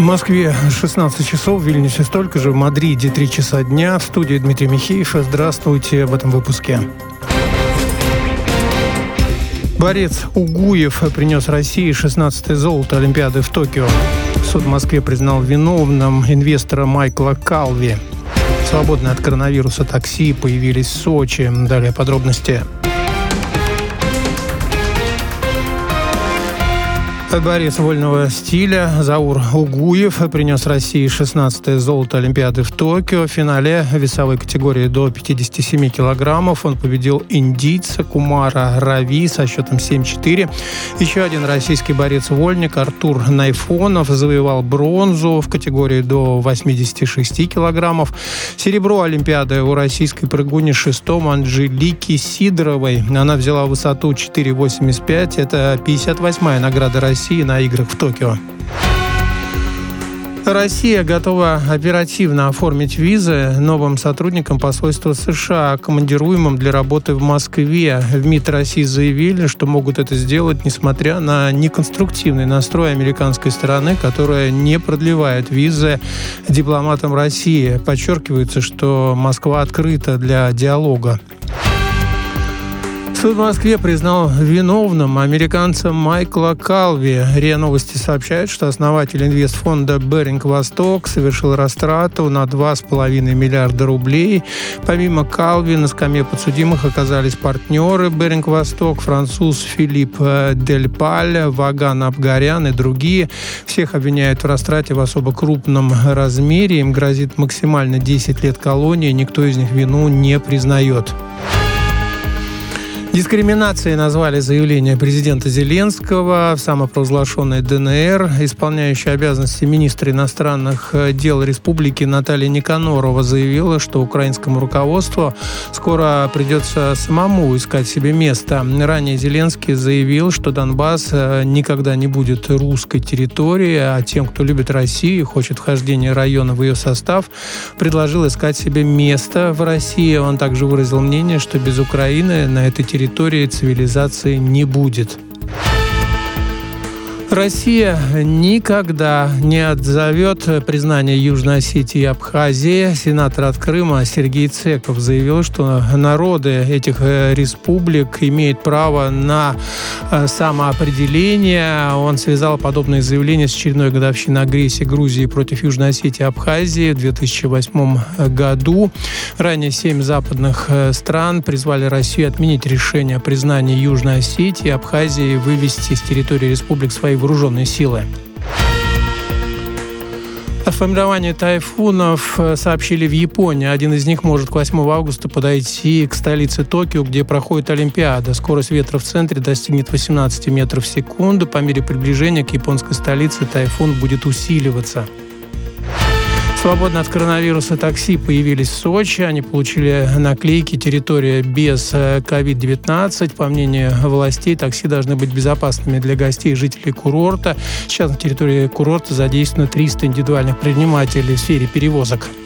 Москве 16 часов, в Вильнюсе столько же, в Мадриде 3 часа дня. В студии Дмитрий Михеев. Здравствуйте в этом выпуске. Борец Угуев принес России 16-е золото Олимпиады в Токио. Суд в Москве признал виновным инвестора Майкла Калви. Свободные от коронавируса такси появились в Сочи. Далее подробности. Борец вольного стиля Заур Угуев принес России 16-е золото Олимпиады в Токио. В финале весовой категории до 57 килограммов он победил индийца Кумара Рави со счетом 7-4. Еще один российский борец-вольник Артур Найфонов завоевал бронзу в категории до 86 килограммов. Серебро Олимпиады у российской прыгуни шестом Анжелики Сидоровой. Она взяла высоту 4,85. Это 58-я награда России на играх в Токио. Россия готова оперативно оформить визы новым сотрудникам посольства США, командируемым для работы в Москве. В МИД России заявили, что могут это сделать, несмотря на неконструктивный настрой американской стороны, которая не продлевает визы дипломатам России. Подчеркивается, что Москва открыта для диалога. Суд в Москве признал виновным американца Майкла Калви. РИА Новости сообщает, что основатель инвестфонда «Беринг Восток» совершил растрату на 2,5 миллиарда рублей. Помимо Калви на скамье подсудимых оказались партнеры «Беринг Восток», француз Филипп Дель Паль, Ваган Абгарян и другие. Всех обвиняют в растрате в особо крупном размере. Им грозит максимально 10 лет колонии. Никто из них вину не признает. Дискриминацией назвали заявление президента Зеленского в самопровозглашенной ДНР. Исполняющая обязанности министра иностранных дел республики Наталья Никанорова заявила, что украинскому руководству скоро придется самому искать себе место. Ранее Зеленский заявил, что Донбасс никогда не будет русской территорией, а тем, кто любит Россию и хочет вхождения района в ее состав, предложил искать себе место в России. Он также выразил мнение, что без Украины на этой территории цивилизации не будет. Россия никогда не отзовет признание Южной Осетии и Абхазии. Сенатор от Крыма Сергей Цеков заявил, что народы этих республик имеют право на самоопределение. Он связал подобные заявления с очередной годовщиной агрессии Грузии против Южной Осетии и Абхазии в 2008 году. Ранее 7 западных стран призвали Россию отменить решение о признании Южной Осетии и Абхазии и вывести с территории республик свои вооруженные силы. О формировании тайфунов сообщили в Японии. Один из них может к 8 августа подойти к столице Токио, где проходит Олимпиада. Скорость ветра в центре достигнет 18 метров в секунду. По мере приближения к японской столице тайфун будет усиливаться. Свободно от коронавируса такси появились в Сочи. Они получили наклейки «Территория без COVID-19». По мнению властей, такси должны быть безопасными для гостей и жителей курорта. Сейчас на территории курорта задействовано 300 индивидуальных предпринимателей в сфере перевозок.